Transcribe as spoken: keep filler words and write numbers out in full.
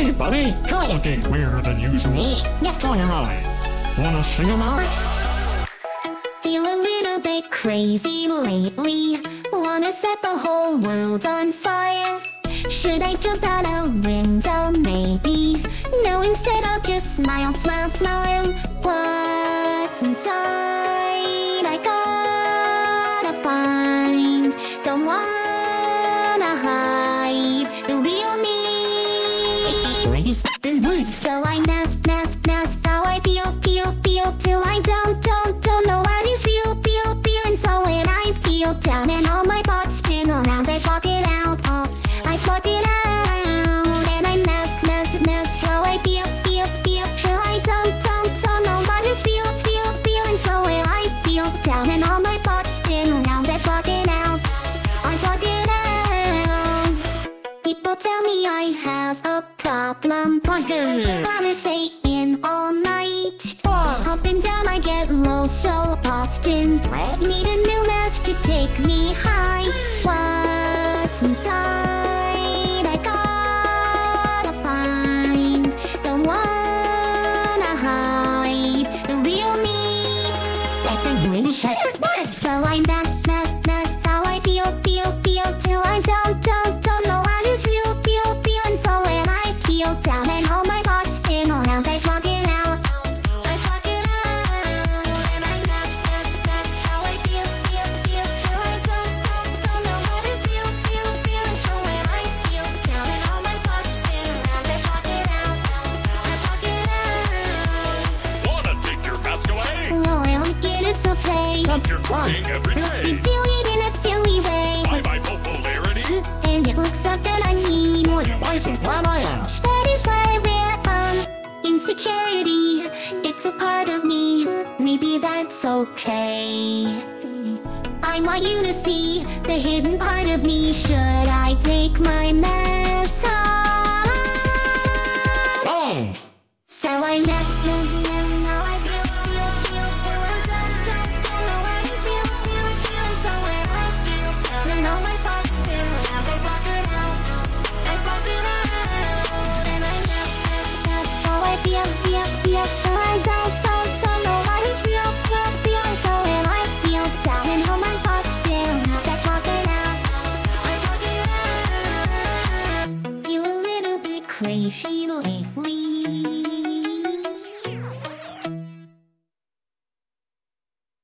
Hey, buddy, you're looking weirder than usual. What's on your mind? Wanna sing about it? Feel a little bit crazy lately. Wanna set the whole world on fire. Should I jump out a window? Maybe. No, instead I'll just smile, smile, smile. What's inside? I gotta find. Don't wanna hide the real me. So I mask, mask, mask how I feel, feel, feel till I don't, don't, don't know what is real, feel, feel. And so when I feel down and all my thoughts spin around, I block it out, oh, I block it out. And I mask, mask, mask how I feel, feel, feel till I don't, don't, don't know what is real, feel, feel. And so when I feel down and all my thoughts spin around, I block it out, I block it out. People tell me I have a problem, but wanna stay in all night. Up and down I get low so often. Need a new mask to take me high. What's inside? I gotta find. Don't wanna hide the real me. I think really shut. So I mask, mask, mask how I feel, feel, feel till I don't, don't, don't know what is real, feel, feel. And so when I feel down and all my thoughts spin around, I block it out, I block it out. And I mask, mask, mask how I feel, feel, feel till I don't, don't, don't know what is real, feel, feel. And so when I feel down and all my thoughts spin around, I block it out, I block it out. Wanna take your mask away? No, I don't get it to play. But you're crying every You day. do it in a silly way, By my popularity? and it looks up that I need more. Why so glad I asked? That is why I wear um insecurity. It's a part of me. Maybe that's okay. I want you to see the hidden part of me. Should I take my mask